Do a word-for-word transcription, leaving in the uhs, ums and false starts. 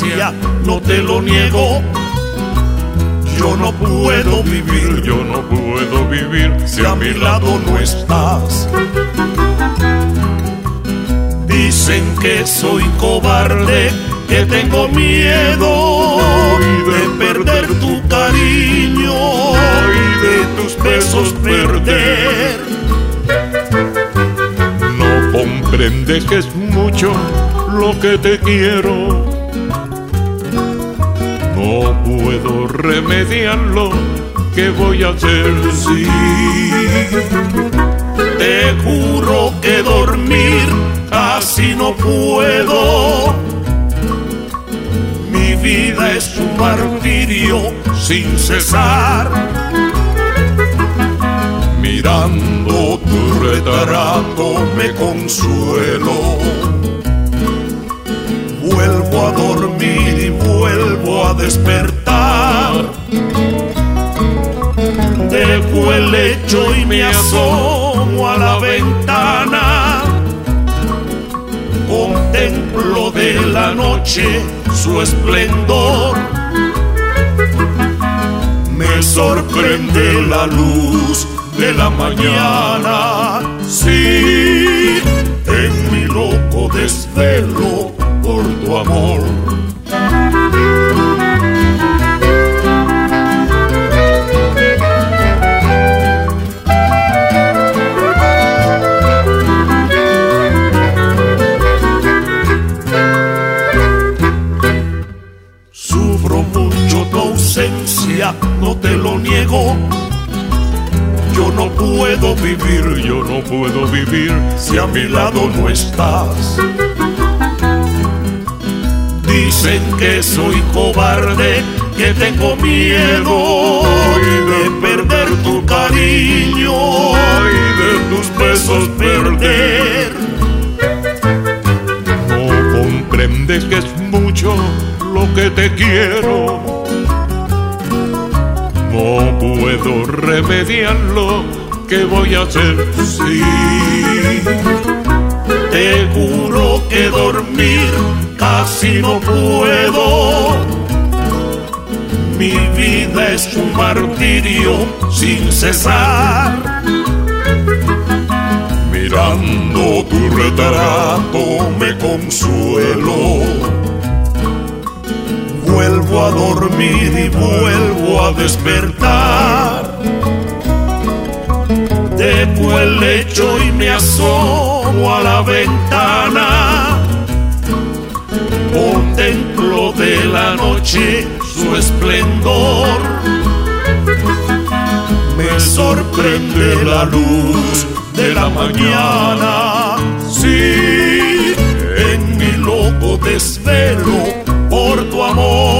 ausencia, no te lo niego. Yo no puedo vivir, yo no puedo vivir si a mi lado no estás. Dicen que soy cobarde, que tengo miedo de perder tu cariño y de tus besos perder. No comprendes que es mucho lo que te quiero. No puedo remediarlo, ¿qué voy a hacer? Sí, te juro que dormir casi no puedo. Mi vida es un martirio sin cesar. Mirando tu retrato me consuelo. Vuelvo a dormir y vuelvo a despertar. Dejo el lecho y me asomo a la ventana. Contemplo de la noche su esplendor. Me sorprende la luz de la mañana. Sí, en mi loco desvelo por tu amor. Sufro mucho tu ausencia, no te lo niego. Yo no puedo vivir, yo no puedo vivir si a mi lado no estás. Dicen que soy cobarde, que tengo miedo de perder tu cariño y de tus besos perder. No comprendes que es mucho lo que te quiero. No puedo remediarlo, ¿qué voy a hacer? Sí, te juro que dormir casi no puedo. Mi vida es un martirio sin cesar. Mirando tu retrato me consuelo. Vuelvo a dormir y vuelvo a despertar. Dejo el lecho y me asomo a la ventana. Contemplo de la noche su esplendor. Me sorprende la luz de la mañana. Sí, en mi loco desvelo por tu amor.